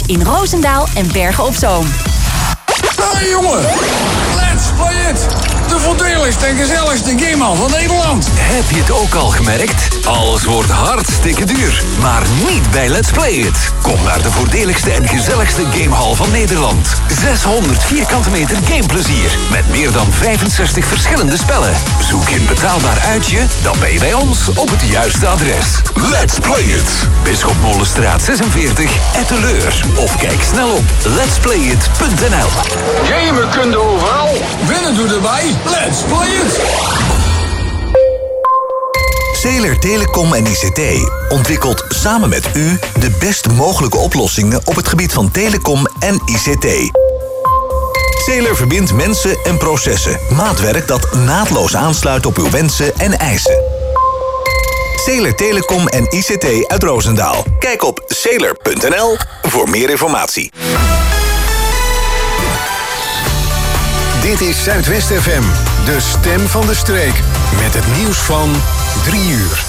in Roosendaal en Bergen op Zoom. Hey jongen, let's play it! De voordeligste en gezelligste gamehal van Nederland. Heb je het ook al gemerkt? Alles wordt hartstikke duur, maar niet bij Let's Play It. Kom naar de voordeligste en gezelligste gamehal van Nederland. 600 vierkante meter gameplezier met meer dan 65 verschillende spellen. Zoek je een betaalbaar uitje, dan ben je bij ons op het juiste adres. Let's Play It. Bisschop Molenstraat 46, Etteleur. Of kijk snel op letsplayit.nl. Gamen kun je overal. Winnen doe erbij. Let's play it. Zeeler Telecom en ICT ontwikkelt samen met u de best mogelijke oplossingen op het gebied van telecom en ICT. Zeeler verbindt mensen en processen. Maatwerk dat naadloos aansluit op uw wensen en eisen. Zeeler Telecom en ICT uit Roosendaal. Kijk op zeeler.nl voor meer informatie. Dit is Zuidwest FM, de stem van de streek. Met het nieuws van 3 uur.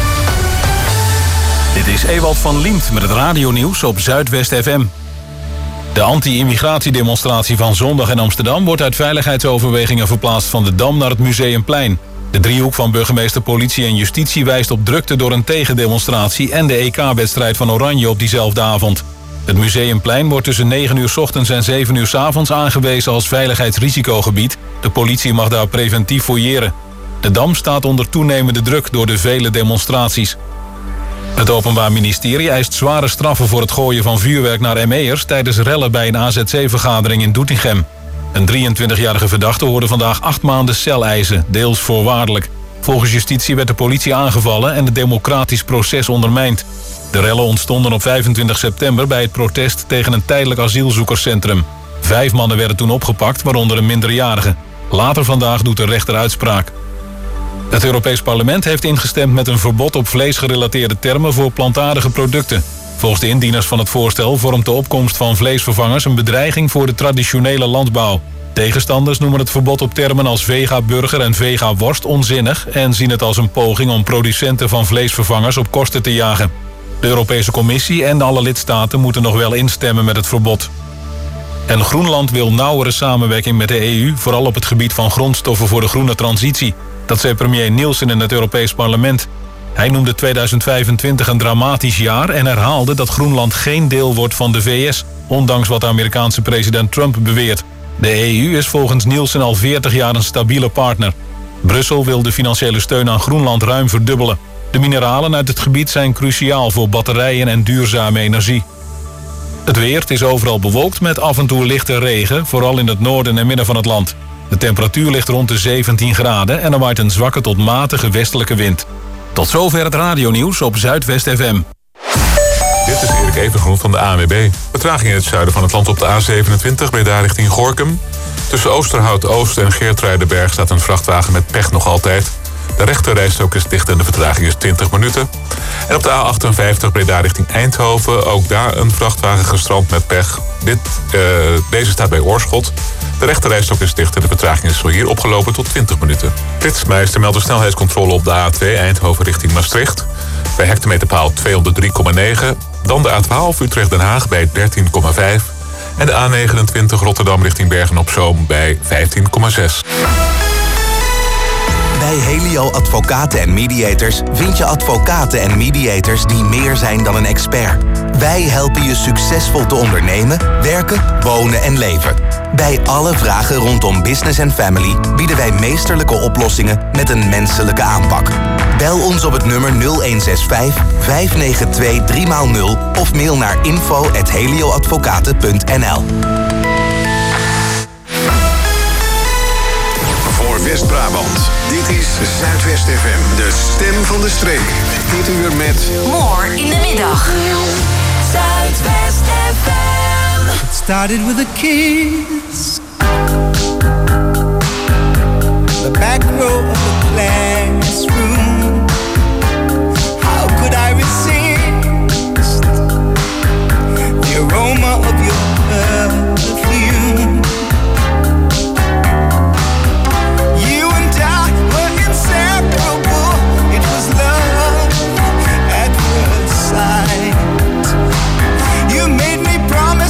Dit is Ewald van Liemt met het radionieuws op Zuidwest FM. De anti-immigratiedemonstratie van zondag in Amsterdam wordt uit veiligheidsoverwegingen verplaatst van de Dam naar het Museumplein. De driehoek van burgemeester, politie en justitie wijst op drukte door een tegendemonstratie en de EK-wedstrijd van Oranje op diezelfde avond. Het Museumplein wordt tussen 9 uur 's ochtends en 7 uur 's avonds aangewezen als veiligheidsrisicogebied. De politie mag daar preventief fouilleren. De Dam staat onder toenemende druk door de vele demonstraties. Het Openbaar Ministerie eist zware straffen voor het gooien van vuurwerk naar ME'ers tijdens rellen bij een AZC-vergadering in Doetinchem. Een 23-jarige verdachte hoorde vandaag 8 maanden cel eisen, deels voorwaardelijk. Volgens justitie werd de politie aangevallen en het democratisch proces ondermijnd. De rellen ontstonden op 25 september bij het protest tegen een tijdelijk asielzoekerscentrum. 5 mannen werden toen opgepakt, waaronder een minderjarige. Later vandaag doet de rechter uitspraak. Het Europees Parlement heeft ingestemd met een verbod op vleesgerelateerde termen voor plantaardige producten. Volgens de indieners van het voorstel vormt de opkomst van vleesvervangers een bedreiging voor de traditionele landbouw. Tegenstanders noemen het verbod op termen als vega-burger en vega-worst onzinnig en zien het als een poging om producenten van vleesvervangers op kosten te jagen. De Europese Commissie en alle lidstaten moeten nog wel instemmen met het verbod. En Groenland wil nauwere samenwerking met de EU, vooral op het gebied van grondstoffen voor de groene transitie. Dat zei premier Nielsen in het Europees Parlement. Hij noemde 2025 een dramatisch jaar en herhaalde dat Groenland geen deel wordt van de VS, ondanks wat de Amerikaanse president Trump beweert. De EU is volgens Nielsen al 40 jaar een stabiele partner. Brussel wil de financiële steun aan Groenland ruim verdubbelen. De mineralen uit het gebied zijn cruciaal voor batterijen en duurzame energie. Het weer, het is overal bewolkt met af en toe lichte regen, vooral in het noorden en midden van het land. De temperatuur ligt rond de 17 graden en er waait een zwakke tot matige westelijke wind. Tot zover het radionieuws op Zuidwest FM. Dit is Erik Evengroen van de ANWB. Vertraging in het zuiden van het land op de A27, Breda richting Gorinchem. Tussen Oosterhout-Oost en Geertruidenberg staat een vrachtwagen met pech nog altijd. De rechterrijstrook is dicht en de vertraging is 20 minuten. En op de A58 Breda richting Eindhoven, ook daar een vrachtwagen gestrand met pech. Deze staat bij Oorschot. De rechterrijstrook is dicht en de vertraging is zo hier opgelopen tot 20 minuten. Flitsmeister meldt de snelheidscontrole op de A2 Eindhoven richting Maastricht. Bij hectometerpaal 203,9. Dan de A12 Utrecht-Den Haag bij 13,5. En de A29 Rotterdam richting Bergen-op-Zoom bij 15,6. Bij Helio Advocaten en Mediators vind je advocaten en mediators die meer zijn dan een expert. Wij helpen je succesvol te ondernemen, werken, wonen en leven. Bij alle vragen rondom business en family bieden wij meesterlijke oplossingen met een menselijke aanpak. Bel ons op het nummer 0165 592 3x0 of mail naar info@helioadvocaten.nl. Voor West-Brabant, dit is Zuidwest FM, de stem van de streek. Dit uur met... More in de middag. Zuidwest FM. It started with a kiss. The back row of the classroom. How could I resist the aroma of your perfume? You and I were inseparable. It was love at first sight. You made me promise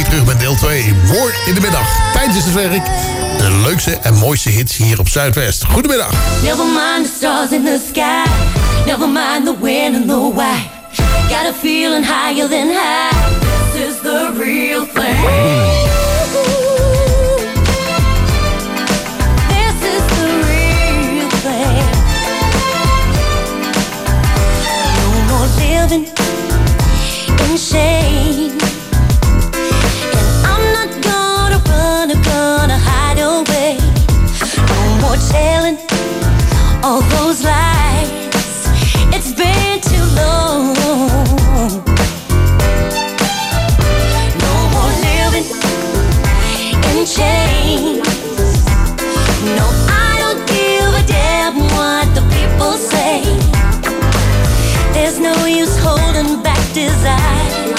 je terug met deel 2. More in de middag. Tijdens het werk. De leukste en mooiste hits hier op Zuidwest. Goedemiddag. Never mind the stars in the sky. Never mind the when and the why. Got a feeling higher than high. This is the real thing. This is the real thing. No more living in shame. And I'm not gonna hide away. No more telling all those lies. It's been too long. No more living in chains. No, I don't give a damn what the people say. There's no use holding back desire.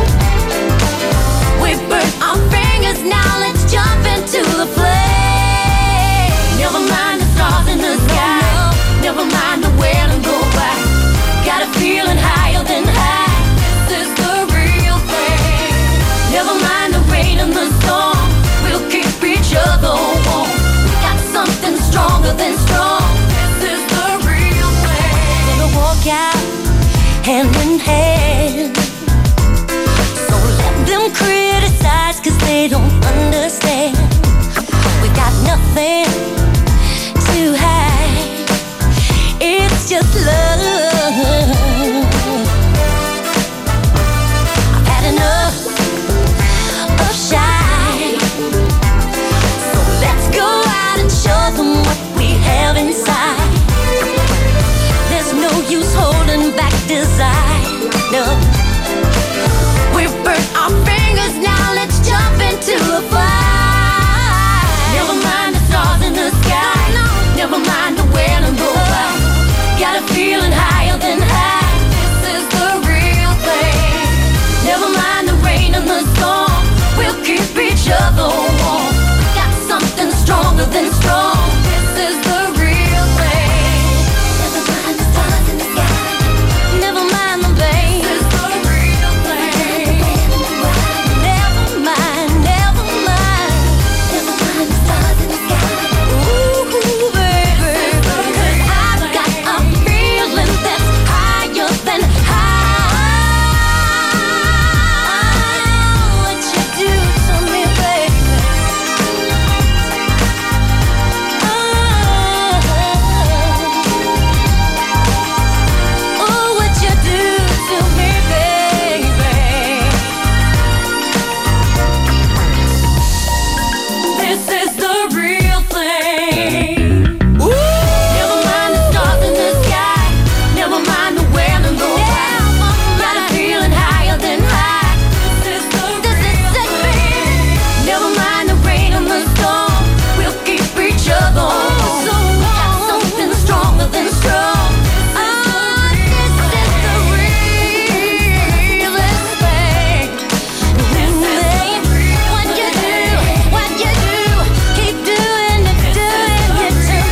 We burnt our fingers, now let's jump into the flame. Never mind the stars in the sky. Never mind the where and go by. Got a feeling higher than high. This is the real thing. Never mind the rain and the storm. We'll keep each other warm. We got something stronger than strong. This is the real thing. Gonna walk out hand in hand. So let them criticize, 'cause they don't understand. We got nothing to hide. It's just love. I've had enough of shy. So let's go out and show them what we have inside. There's no use holding back desire. No. We've burnt our fingers, now let's jump into a fire. Never mind the stars in the sky. Never mind the where and the why. Got a feeling higher than high. This is the real thing. Never mind the rain and the storm. We'll keep each other warm. Got something stronger than strong. This is the real thing. Never mind the stars in the sky. Never mind the pain. This is the real thing. Never mind, never mind. Never mind the stars in the sky. Ooh, baby. 'Cause I've got a feeling that's higher than high. What you do to me, baby. Oh, what you do to me, baby. This is the real thing. Never mind the stars in the sky. Never mind the where and the why. Got a feeling higher than high. This is the real thing. Never mind the rain and the storm. We'll keep each other warm. Got something stronger than strong. This is the realest thing. What you do, keep doing it to me.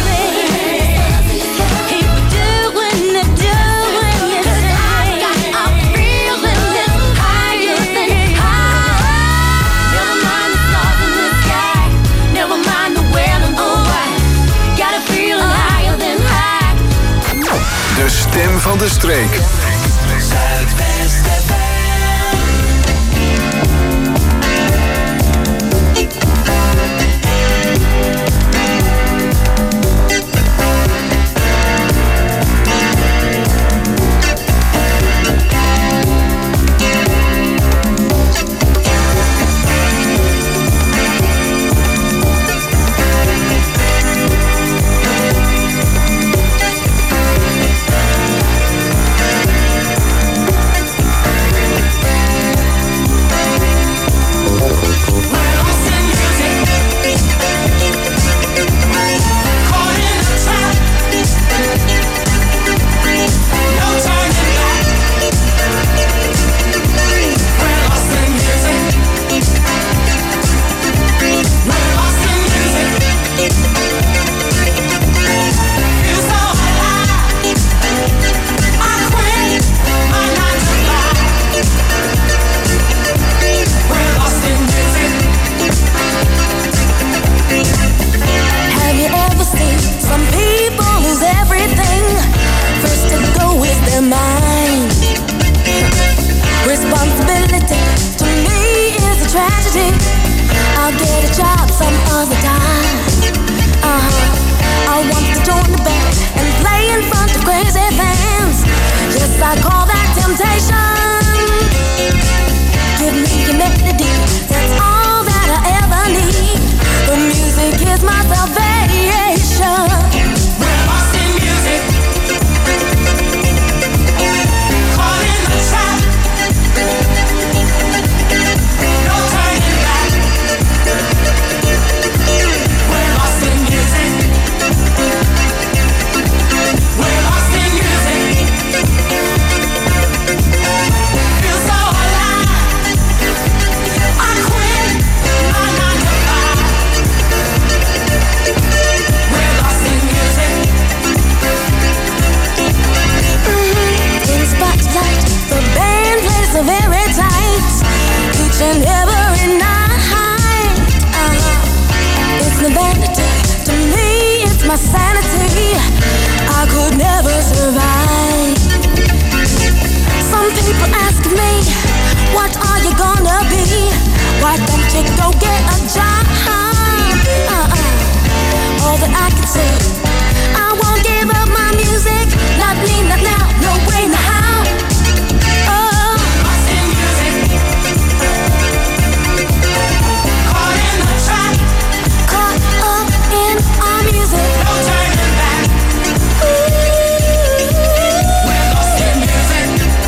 Keep doing it to me. 'Cause I got a feeling that's higher than high. Never mind the stars in the sky. Never mind the where and the why. Got a feeling higher than high. De stem van de streek. I'll get a job some other time. I want to join the band and play in front of crazy fans. Yes, I call that temptation. Give me your melody, that's all that I ever need. The music is my salvation. We're lost in music. Caught in the trap. No turning back. We're lost in music. We're lost in music. Feel so alive. I quit my 9 to 5. We're lost in music. In spotlight, the band plays so very tight. Each and every night. It's no vanity to me, it's my sanity. I could never survive. Some people ask me, what are you gonna be? Why don't you go get a job? All that I can say, I won't give up my music. Not me, not now, no way, no how. Oh, lost in music. Caught in the trap. Caught up in our music. No turning back. We're lost in music.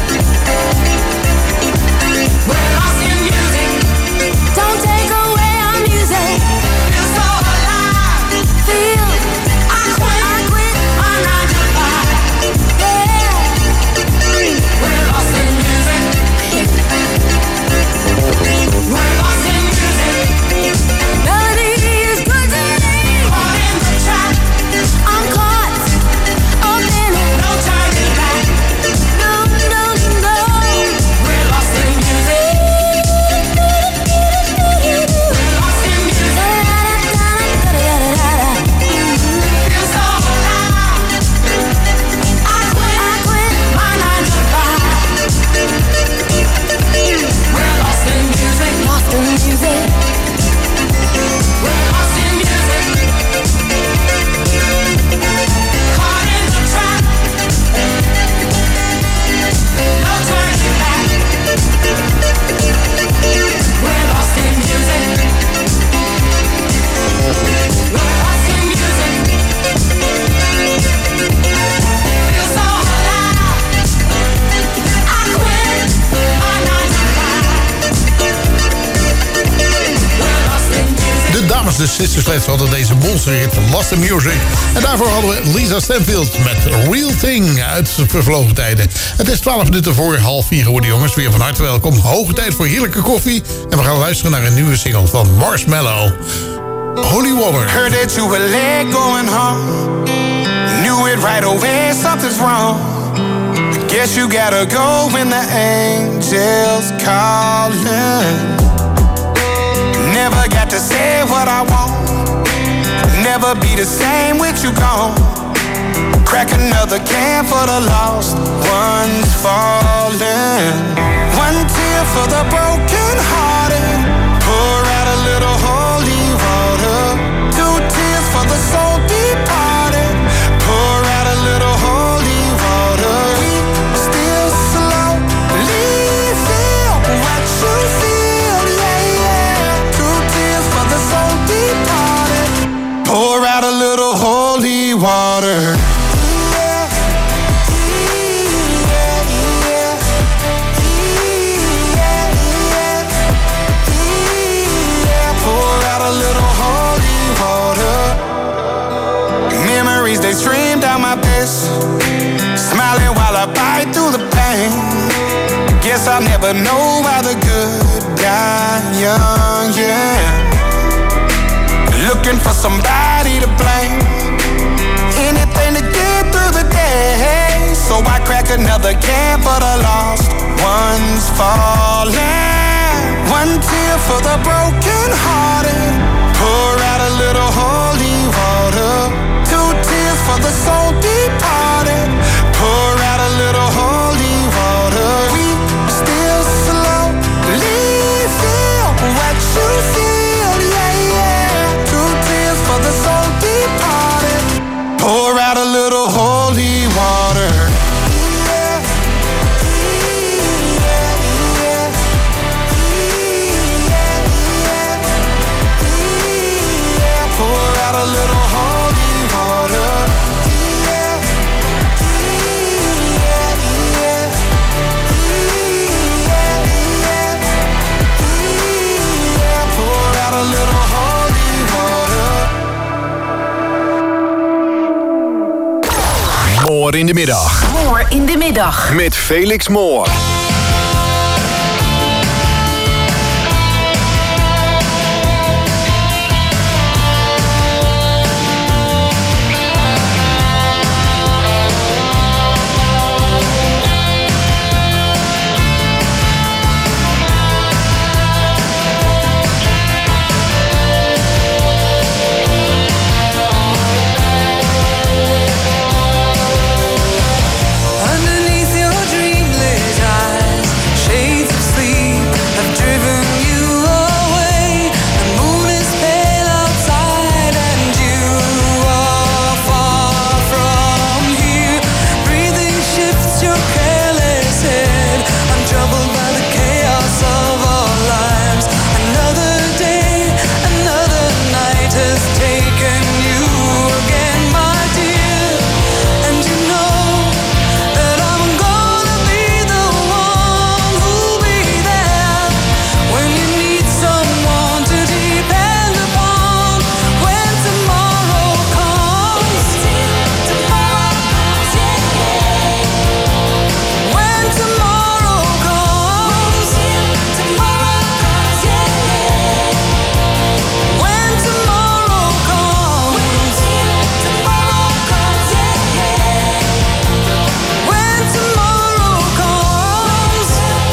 We're lost in music. Don't take away our music. Feel so alive. Feel I quit my 9 to 5. Yeah. We're lost in music. We're lost in music. Melody is good to me. Caught in the trap. I'm caught up in it. No turning back. No, no, no. We're lost in music. We're lost in music. Feel so alive. I quit my 9 to 5. We're lost in music. Lost in music. We're lost in music. Caught in the trap. No turning back. We're lost in music. We're lost in music. Feel so alive. I quit my 9 to 5. We're lost in music. De dames, de Sister Sledge, hadden deze monsterhit van Lost in Music. En daarvoor hadden we Lisa Stanfield met Real Thing uit vervlogen tijden. Het is 12 minuten voor 3:30 geworden, jongens. Weer van harte welkom. Hoge tijd voor heerlijke koffie. En we gaan luisteren naar een nieuwe single van Marshmello. Holy Water. Heard that you were late going home. Knew it right away, something's wrong. Guess you gotta go when the angels calling. Never got to say what I want. Never be the same with you gone. Crack another can for the lost ones falling. One tear for the broken hearted. Pour out a little holy water. 2 tears for the soul departed. Pour out a little holy water. We still slowly feel what you feel, yeah, yeah. 2 tears for the soul departed. Pour out a little holy water. They stream down my face, smiling while I bite through the pain. Guess I'll never know why the good die young, yeah. Looking for somebody to blame, anything to get through the day. So I crack another can for the lost ones falling. One tear for the broken hearted. Pour out a little holy water. 2 tears for the soul departed. Pour out a little holy water. We still slowly feel what you feel, yeah. a little holy water. Yeah, yeah, yeah, yeah. Pour out a little holy water. Moor in de middag. Moor in de middag. Met Felix Moor. Underneath your dreamless eyes, shades of sleep have driven you away. The moon is pale outside and you are far from here. Breathing shifts your careless head. I'm troubled by the chaos of our lives. Another day, another night has taken you again, my dear. And you know that I'm gonna be the one who'll be there when you need someone to depend upon. When tomorrow comes, when tomorrow comes, when tomorrow comes, when tomorrow comes,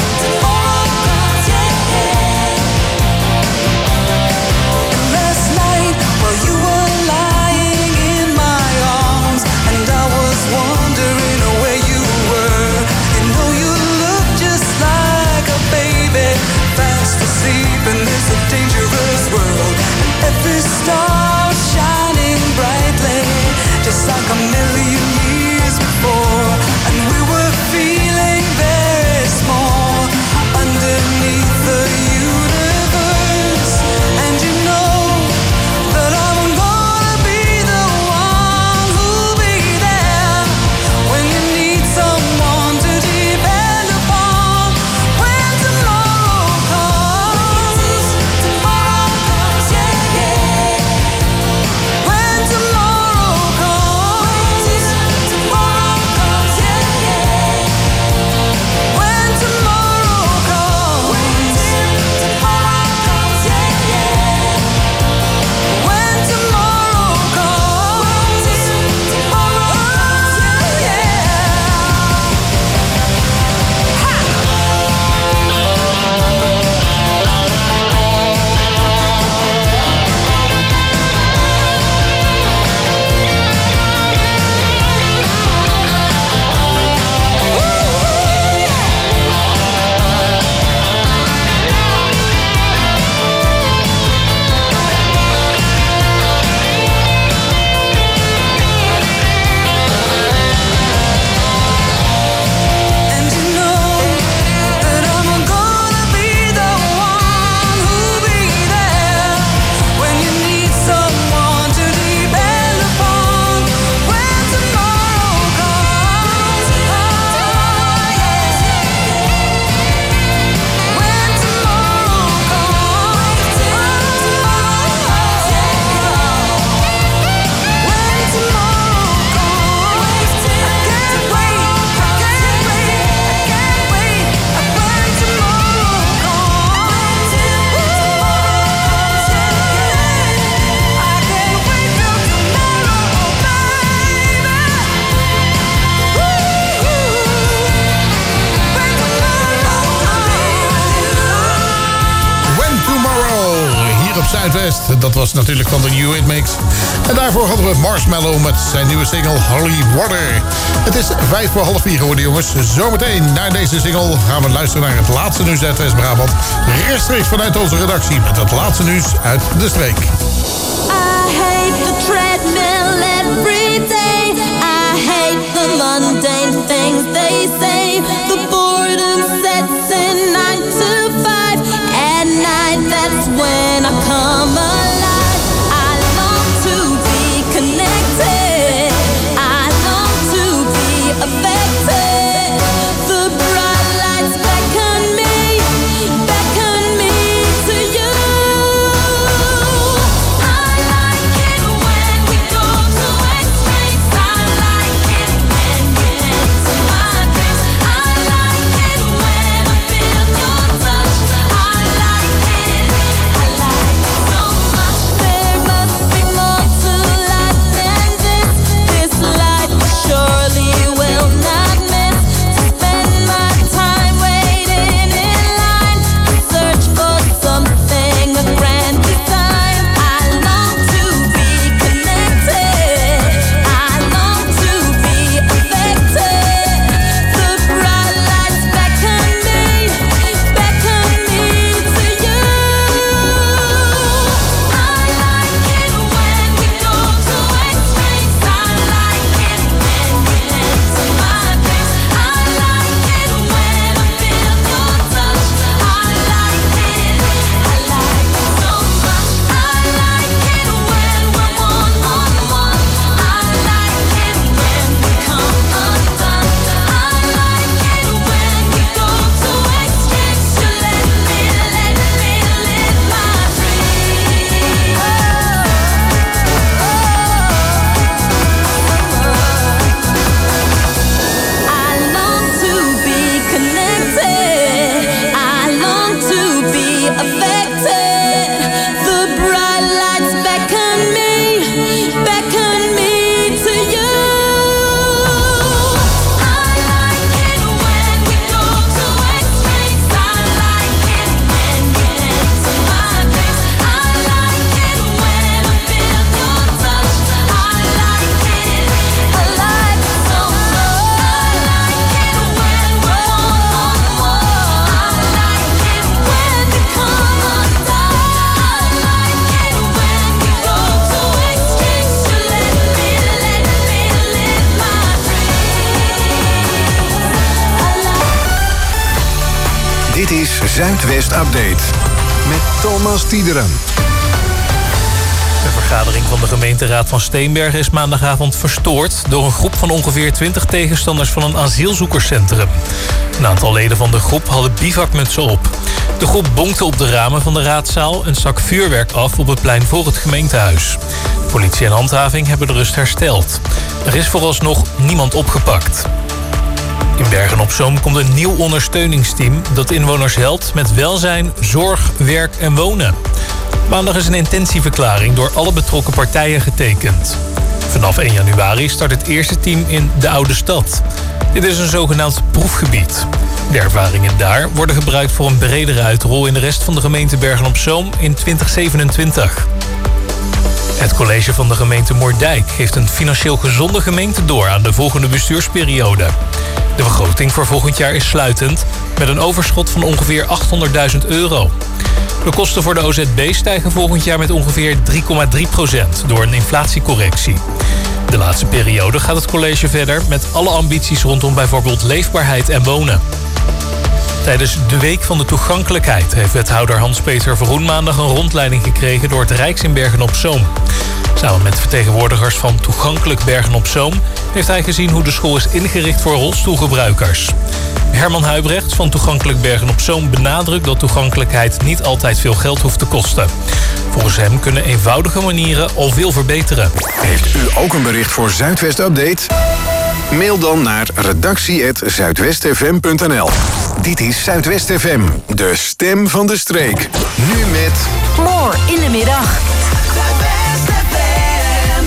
last night while you were lying in my arms and I was wondering where you were. You know you look just like a baby, fast asleep in this dangerous world. And every star shining brightly, just like a million years before. And we were feeling very small underneath the universe. And you know that I'm gonna be the one who'll be there when you need someone to depend upon. When tomorrow comes, yeah, yeah. When tomorrow comes, yeah, yeah. When tomorrow comes, yeah, yeah. When tomorrow comes, and you know that I'm gonna be the one who'll be there when you need someone to depend upon. When tomorrow comes, when tomorrow comes, when tomorrow comes, I can't wait, I can't wait, I can't wait. When tomorrow comes, I can't wait till tomorrow, baby. When Tomorrow, hier op Zuidwest. Dat was natuurlijk van de New Hit Mix. En daarvoor hadden we Marshmallow met zijn nieuwe single Holy Water. Het is 3:55 geworden, jongens. Zometeen na deze single gaan we luisteren naar het laatste nieuws uit West-Brabant. Rechtstreeks vanuit onze redactie met het laatste nieuws uit de streek. I hate the treadmill every day. I hate the mundane things they say. The boredom sets in 9 to 5. At night, that's when I come alive. I long to Zuidwest Update. Met Thomas Diederen. De vergadering van de gemeenteraad van Steenbergen is maandagavond verstoord door een groep van ongeveer 20 tegenstanders van een asielzoekerscentrum. Een aantal leden van de groep hadden bivakmutsen op. De groep bonkte op de ramen van de raadzaal en stak vuurwerk af op het plein voor het gemeentehuis. Politie en handhaving hebben de rust hersteld. Er is vooralsnog niemand opgepakt. In Bergen-op-Zoom komt een nieuw ondersteuningsteam dat inwoners helpt met welzijn, zorg, werk en wonen. Maandag is een intentieverklaring door alle betrokken partijen getekend. Vanaf 1 januari start het eerste team in de Oude Stad. Dit is een zogenaamd proefgebied. De ervaringen daar worden gebruikt voor een bredere uitrol in de rest van de gemeente Bergen-op-Zoom in 2027. Het college van de gemeente Moerdijk heeft een financieel gezonde gemeente door aan de volgende bestuursperiode. De begroting voor volgend jaar is sluitend met een overschot van ongeveer €800.000. De kosten voor de OZB stijgen volgend jaar met ongeveer 3,3% door een inflatiecorrectie. De laatste periode gaat het college verder met alle ambities rondom bijvoorbeeld leefbaarheid en wonen. Tijdens de Week van de Toegankelijkheid heeft wethouder Hans-Peter Verhoen maandag een rondleiding gekregen door het Rijks in Bergen-op-Zoom. Samen met vertegenwoordigers van Toegankelijk Bergen-op-Zoom heeft hij gezien hoe de school is ingericht voor rolstoelgebruikers. Herman Huibrechts van Toegankelijk Bergen-op-Zoom benadrukt dat toegankelijkheid niet altijd veel geld hoeft te kosten. Volgens hem kunnen eenvoudige manieren al veel verbeteren. Heeft u ook een bericht voor Zuidwest Update? Mail dan naar redactie@zuidwestfm.nl. Dit is Zuidwest FM, de stem van de streek. Nu met... More in de middag. Zuidwest FM.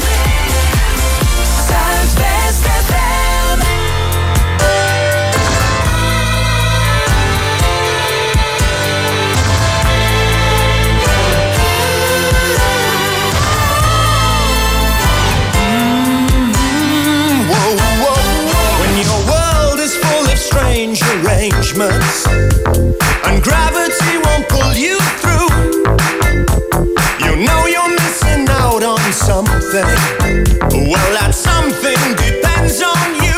Zuidwest FM. Strange arrangements, and gravity won't pull you through. You know you're missing out on something. Well, that something depends on you.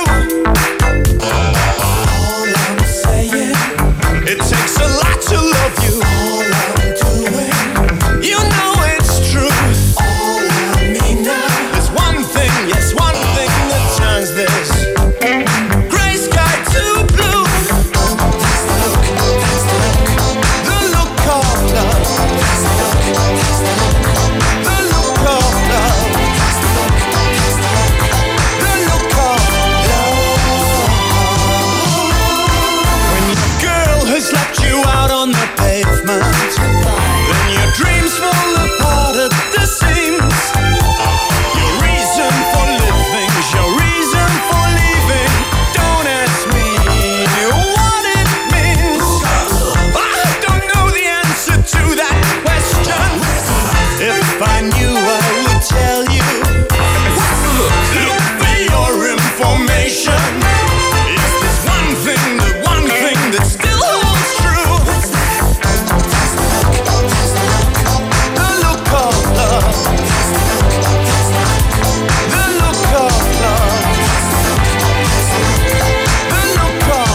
All I'm saying, it takes a lot to love you. All I'm doing, you know it's true. All I mean now is one thing, yes, one thing that turns this gray sky to blue. That's the look, the look of love. That's the look, the look of love. That's the look, the look of love. When your girl has left you out on the pavement, then your dreams fall apart at the seams. Your reason for living, your reason for leaving. Don't ask me what it means. I don't know the answer to that question. If I knew, I would tell you. Look for your information. Is this one thing that still holds true? The look of love. The look of love. The look of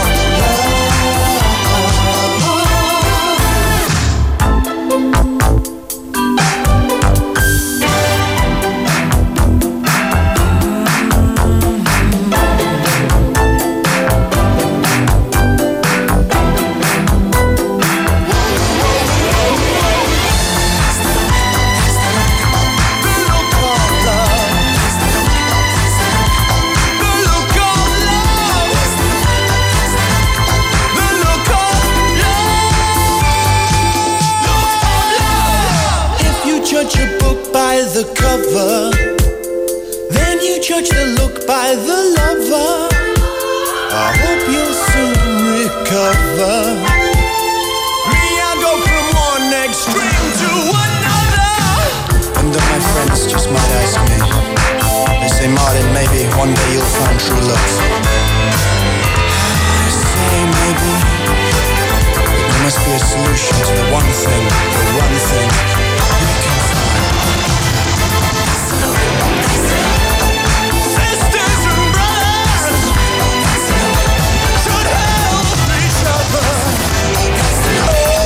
judge a book by the cover, then you judge the look by the lover. I hope you'll soon recover. Me, I go from one extreme to another. And then my friends just might ask me, they say, Martin, maybe one day you'll find true love. I say maybe, but there must be a solution to the one thing we can find. Sisters and brothers should help each other. Oh.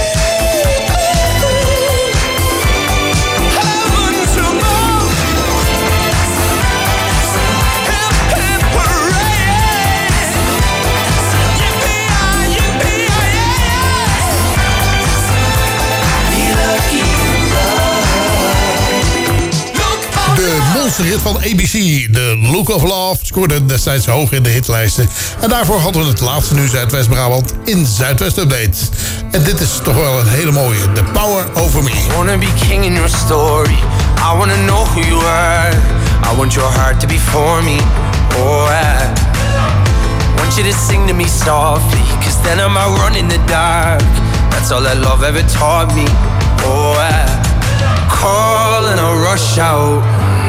monsterhit van ABC. The Look of Love scoorde destijds hoog in de hitlijsten. En daarvoor hadden we het laatste nu Zuidwest-Brabant in Zuidwest Update. En dit is toch wel een hele mooie. The Power Over Me. I wanna be king in your story. I wanna know who you are. I want your heart to be for me. Oh, I want you to sing to me softly, 'cause then I might run in the dark. That's all that love ever taught me. Oh, I call and I rush out.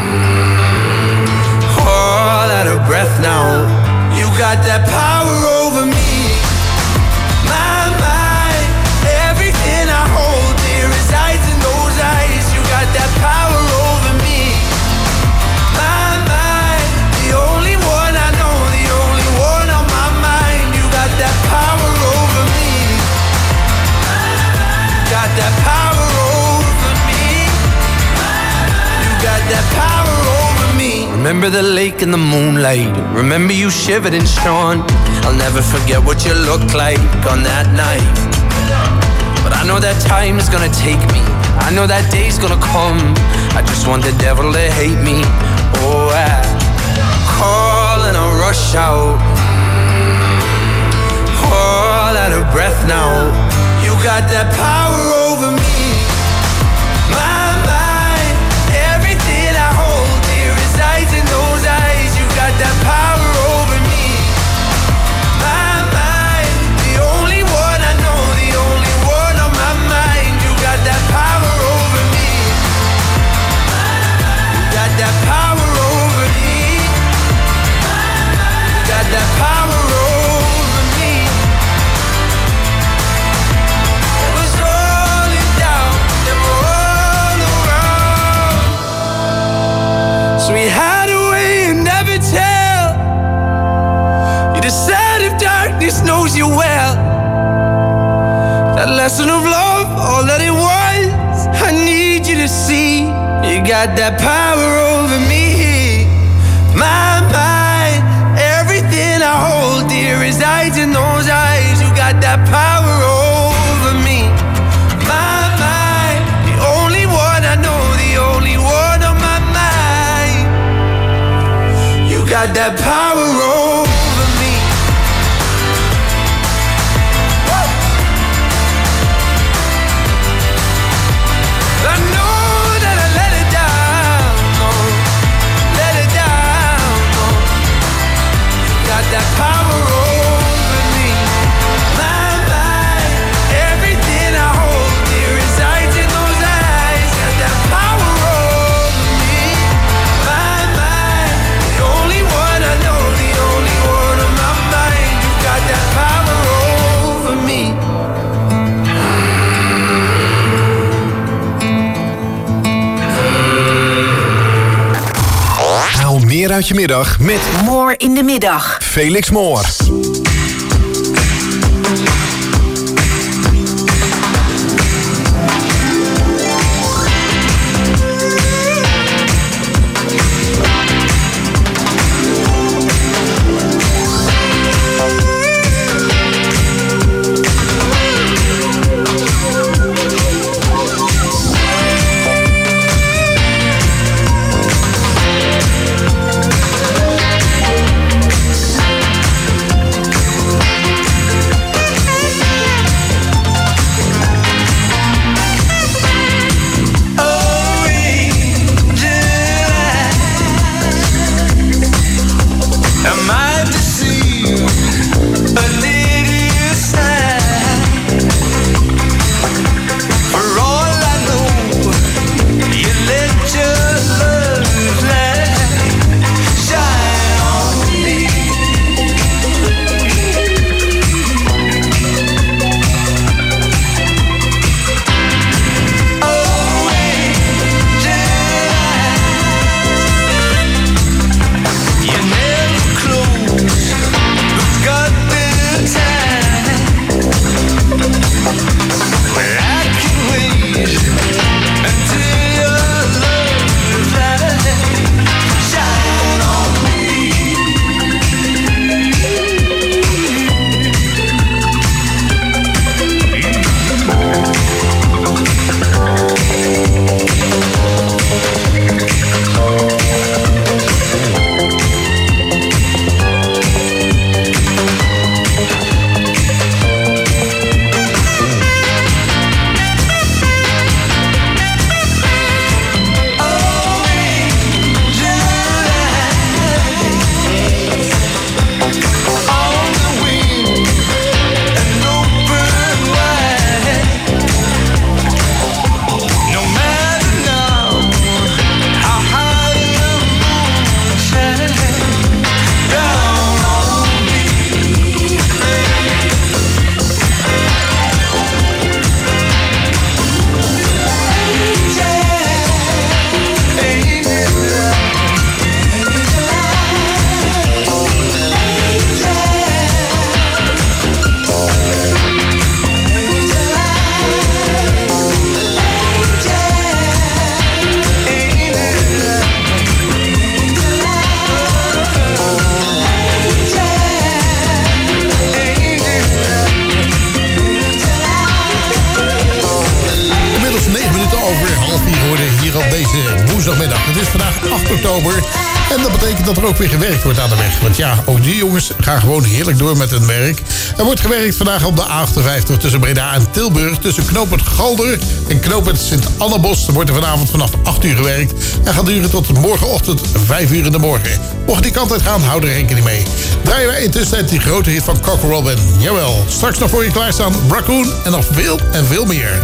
All out of breath now. You got that power over me. My mind, everything I hold dear resides in those eyes. You got that power over me. My mind, the only one I know, the only one on my mind. You got that power over me. Got that power over me. You got that power over me. Remember the lake in the moonlight. Remember you shivered and shone. I'll never forget what you looked like on that night. But I know that time is gonna take me. I know that day's gonna come. I just want the devil to hate me. Oh, I call and I rush out. All out of breath now. You got that power over me. My mind, everything I hold dear resides in those eyes. You got that power over me. My mind, the only one I know, the only one on my mind. You got that power over me. You got that power over me. You got that power over me. It was all in doubt, then we're all around. So we hide away and never tell. You decide if darkness knows you well. That lesson of love, all that it was, I need you to see. You got that power over me. My mind, everything I hold dear resides in those eyes. You got that power over me. My mind, the only one I know, the only one on my mind. You got that power over me. I know that I let it down, no, let it down, no. You got that power over me. My mind, everything I hold dear resides in those eyes. Got that power over me. My mind, the only one I know, the only one on my mind. You got that power over me. Haal meer uit je middag met More in de middag. Felix Moor. geworden hier op deze woensdagmiddag. Het is vandaag 8 oktober en dat betekent dat er ook weer gewerkt wordt aan de weg. Want ja, ook die jongens gaan gewoon heerlijk door met hun werk. Er wordt gewerkt vandaag op de A58 tussen Breda en Tilburg. Tussen knooppunt Galder en knooppunt Sint-Annabos. Er wordt er vanavond vanaf 8 uur gewerkt en gaat duren tot morgenochtend 5 uur in de morgen. Mocht die kant uit gaan, hou er rekening mee. Draaien wij intussen die grote hit van Cock Robin. Jawel, straks nog voor je klaarstaan Raccoon en nog veel en veel meer.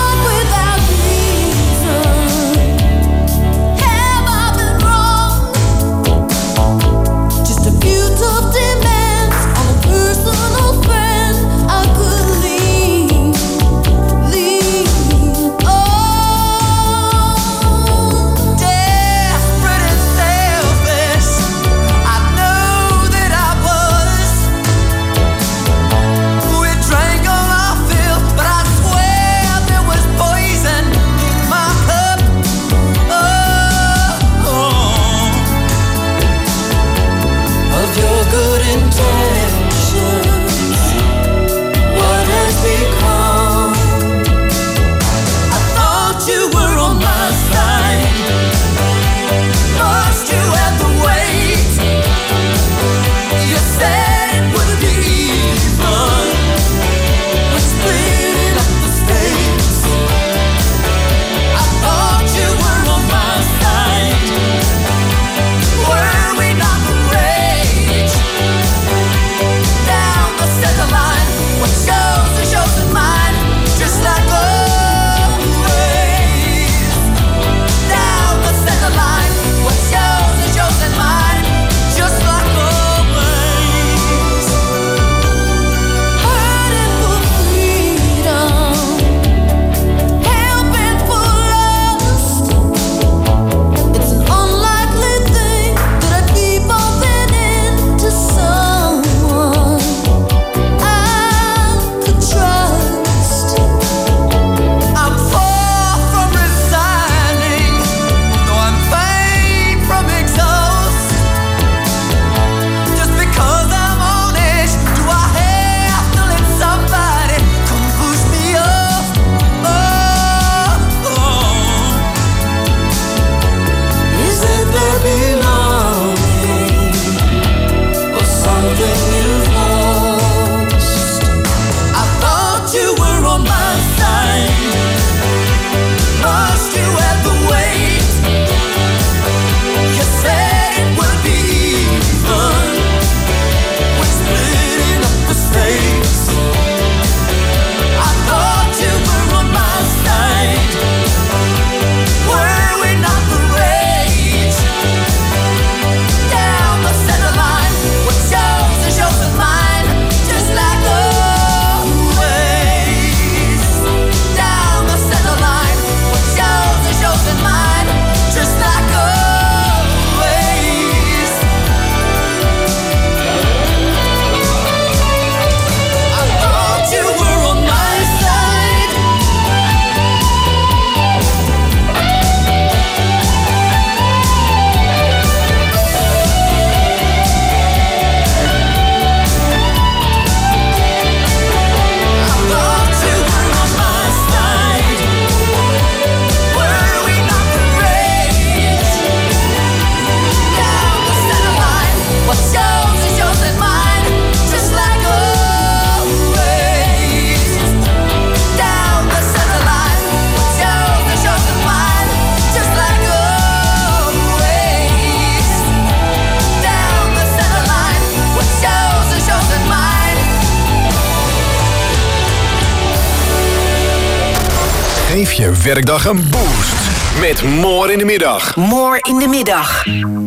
Geef je werkdag een boost met More in de Middag. More in de Middag.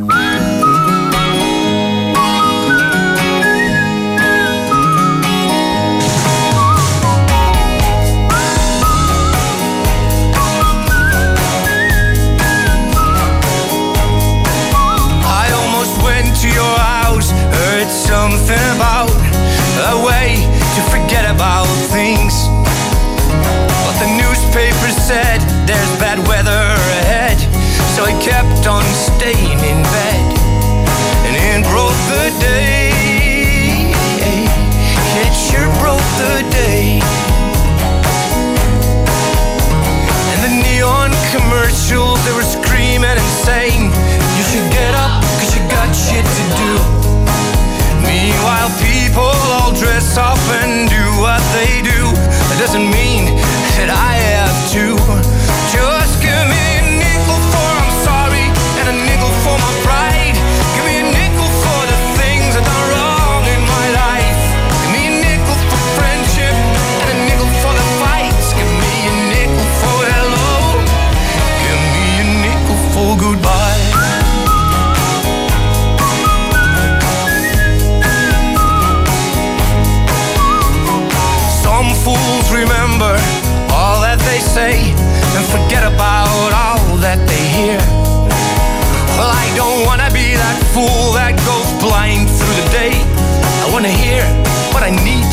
I almost went to your house, heard something about a way to forget about things. But the newspaper said there's bad weather ahead, so I kept on staying in bed. And it broke the day, it sure broke the day. And the neon commercial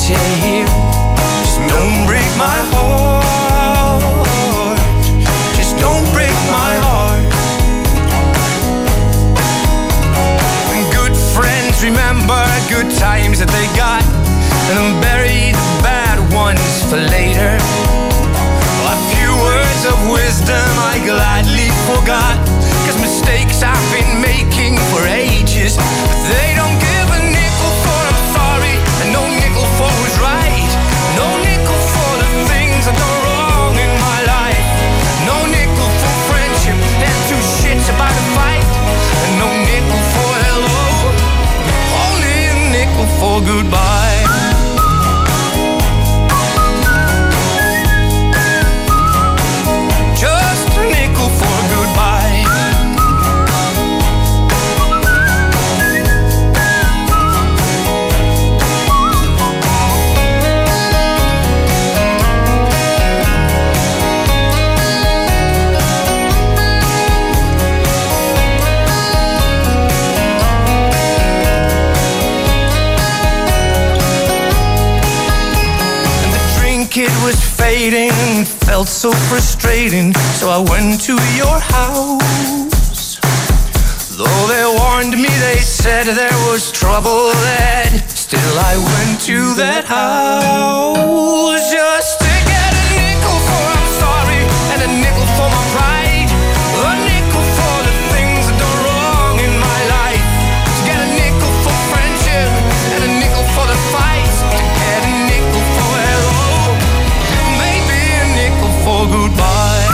you here. Just don't break my heart. Just don't break my heart. Good friends remember good times that they got, and then bury the bad ones for later. A few words of wisdom I gladly forgot, 'cause mistakes I've been making for ages, but they don't give a nickel for I'm sorry, and no nickel for who's right. No nickel for the things I've done wrong in my life. No nickel for friendship and two shits about a fight. And no nickel for hello, only a nickel for goodbye. Just a nickel for goodbye. It was fading, felt so frustrating, so I went to your house. Though they warned me, they said there was trouble ahead, still I went to that house just to get a nickel for I'm sorry, and a nickel for my pride. A nickel for the things I've done wrong in my life. To get a nickel for friendship, and a nickel for the fight. To get a nickel for hello, for goodbye.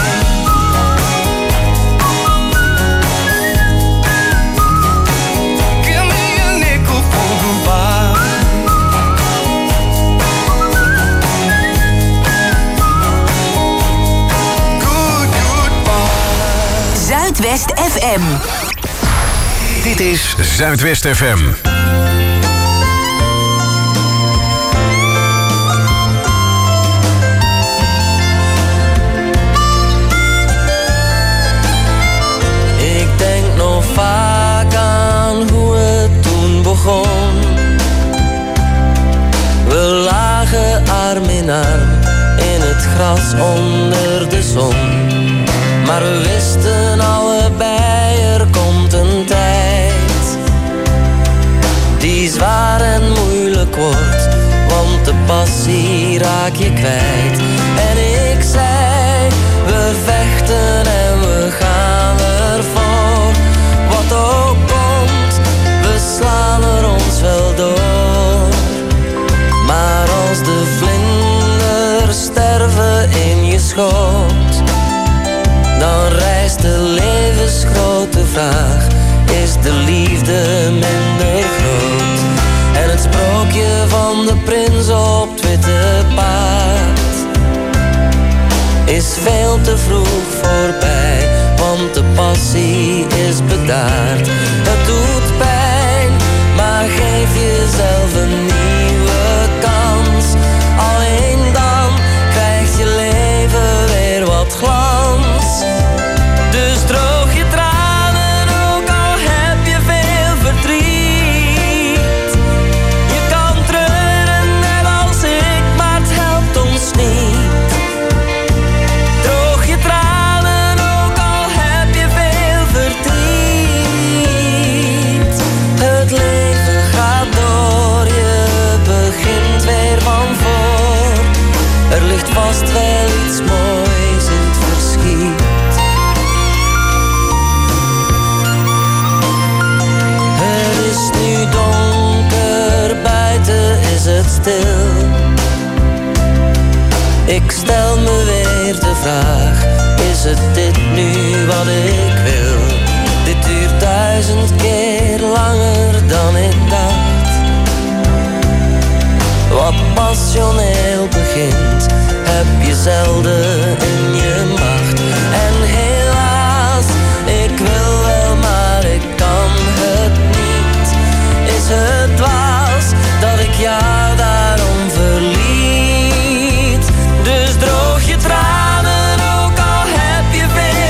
Give me a nickel for goodbye. Goodbye. Zuidwest FM. Dit is Zuidwest FM. Vaak aan hoe het toen begon. We lagen arm in arm in het gras onder de zon. Maar we wisten allebei er komt een tijd die zwaar en moeilijk wordt, want de passie raak je kwijt. En ik zei, we vechten en we gaan ervoor. Wat ook komt, we slaan er ons wel door. Maar als de vlinders sterven in je schoot, dan rijst de levensgrote vraag: is de liefde minder groot? En het sprookje van de prins op het witte paard is veel te vroeg voorbij, want de passie is bedaard. Het doet pijn, maar geef jezelf een nieuwe kans. Alleen dan krijgt je leven weer wat glans. Dus droog je tranen, ook al heb je veel verdriet. Je kan treuren net als ik, maar het helpt ons niet. Droog je tranen, ook al heb je veel verdriet. Het leven gaat door, je begint weer van voor. Er ligt vast wel iets moois in het verschiet. Het is nu donker, buiten is het stil. Ik stel me weer de vraag, is het dit nu wat ik wil? Dit duurt 1000 keer langer dan ik dacht. Wat passioneel begint, heb je zelden in je macht. En helaas, ik wil wel, maar ik kan het niet. Is het dwaas dat ik jou daarom verliet? Dus droog je tranen, ook al heb je veel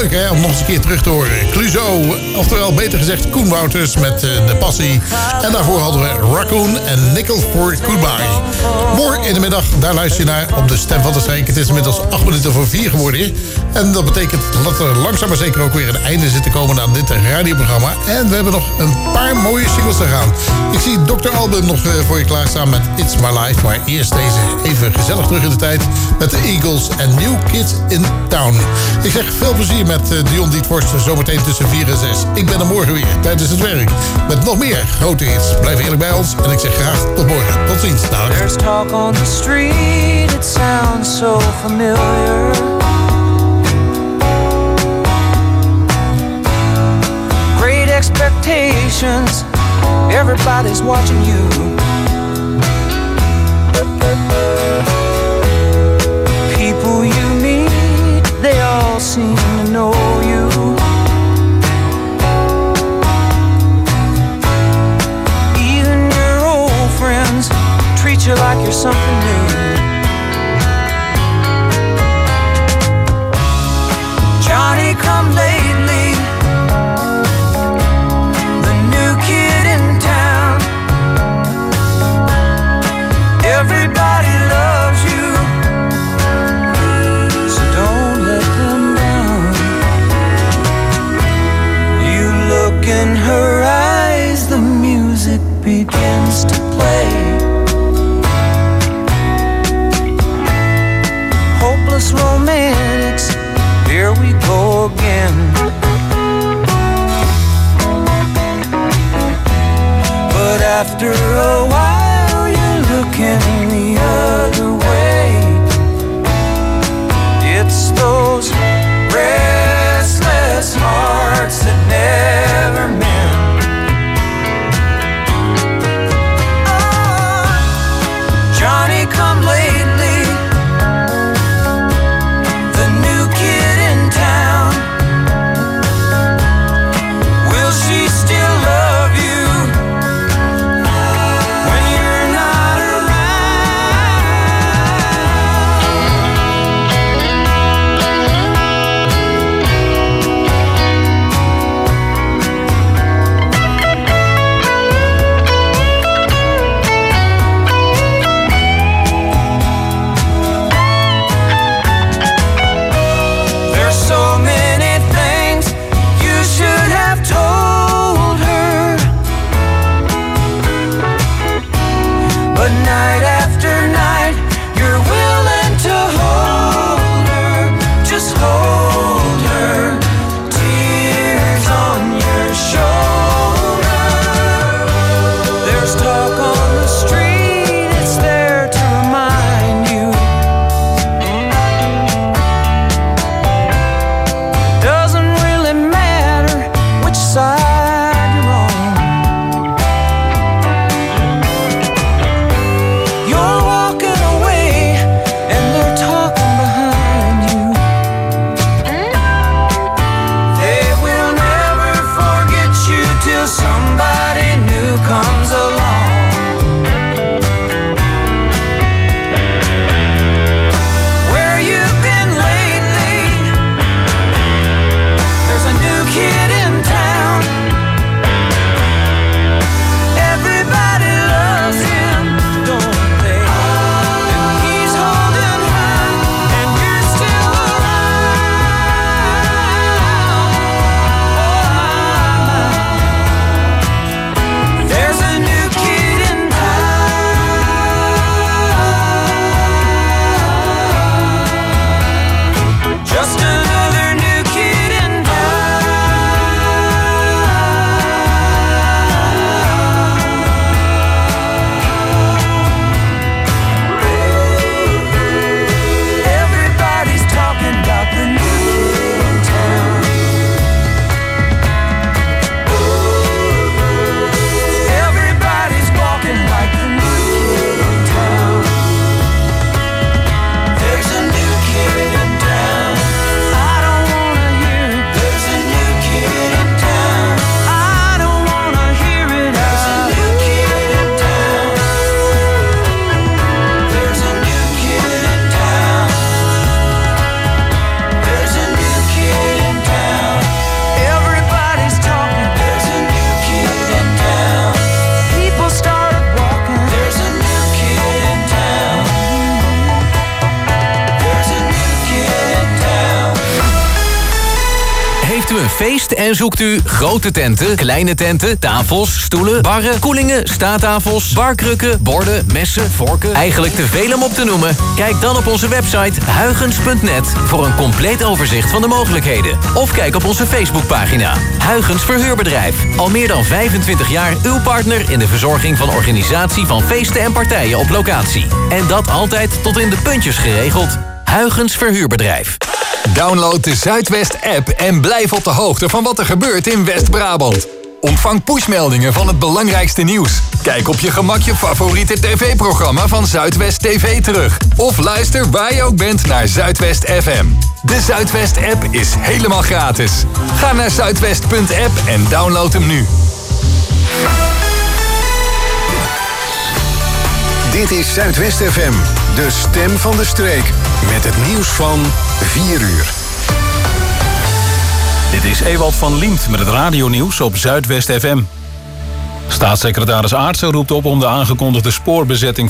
leuk hè, om nog eens een keer terug te horen. Clouseau, oftewel beter gezegd Koen Wouters met De Passie. En daarvoor hadden we Raccoon en Nickel for Goodbye. Morgen in de middag, daar luister je naar op de Stem van de Streek. Het is inmiddels 8 minuten voor 4 geworden. En dat betekent dat er langzaam maar zeker ook weer een einde zit te komen aan dit radioprogramma. En we hebben nog een paar mooie singles te gaan. Ik zie Dr. Alban nog voor je klaarstaan met It's My Life. Maar eerst deze even gezellig terug in de tijd met de Eagles en New Kids in Town. Ik zeg veel plezier met Dion Dietvorst zometeen tussen 4 en 6. Ik ben er morgen weer tijdens het werk met nog meer grote hits. Blijf eerlijk bij ons en ik zeg graag tot morgen. Tot ziens. Dag. There's talk on the street, it sounds so familiar. Great expectations, everybody's watching you. People you meet, they all seem to know you. Even your old friends treat you like you're something new. Johnny come lately, the new kid in town. Everybody loves you, so don't let them down. You look in her eyes, the music begins to play. Hopeless romantics, here we go again. But after a while you're looking the other way. It's those restless hearts that never mend. Johnny come lately, the new kid in town. Will she still love you when you're not There's so many things you should have told her, but night after night you're willing to hold her, just hold her, tears on your shoulder. There's talk on the street, it's there to remind you. Doesn't really matter which side you're on. Your u een feest en zoekt u grote tenten, kleine tenten, tafels, stoelen, barren, koelingen, staattafels, barkrukken, borden, messen, vorken. Eigenlijk te veel om op te noemen? Kijk dan op onze website huygens.net voor een compleet overzicht van de mogelijkheden. Of kijk op onze Facebookpagina. Huygens Verhuurbedrijf. Al meer dan 25 jaar uw partner in de verzorging van organisatie van feesten en partijen op locatie. En dat altijd tot in de puntjes geregeld. Huygens Verhuurbedrijf. Download de Zuidwest-app en blijf op de hoogte van wat er gebeurt in West-Brabant. Ontvang pushmeldingen van het belangrijkste nieuws. Kijk op je gemak je favoriete tv-programma van Zuidwest TV terug. Of luister waar je ook bent naar Zuidwest FM. De Zuidwest-app is helemaal gratis. Ga naar zuidwest.app en download hem nu. Dit is Zuidwest FM, de stem van de streek. Met het nieuws van 4 uur. Dit is Ewald van Liemt met het radionieuws op Zuidwest FM. Staatssecretaris Aartsen roept op om de aangekondigde spoorbezetting